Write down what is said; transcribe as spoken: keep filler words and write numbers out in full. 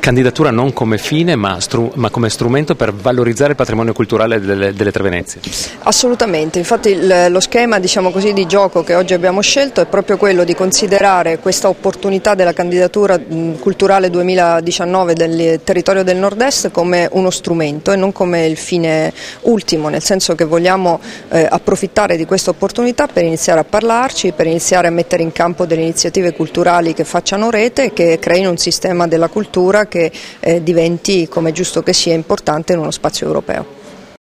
candidatura non come fine ma, stru- ma come strumento per valorizzare il patrimonio culturale delle, delle Tre Venezie. Assolutamente, infatti il, lo schema diciamo così, di gioco che oggi abbiamo scelto è proprio quello di considerare questa opportunità della candidatura mh, culturale duemiladiciannove del territorio del nord-est come uno strumento e non come il fine ultimo, nel senso che vogliamo eh, approfittare di questa opportunità per iniziare a parlarci, per iniziare a mettere in campo delle iniziative culturali che facciano rete e che creino un sistema della cultura che eh, diventi, come è giusto che sia, importante in uno spazio europeo.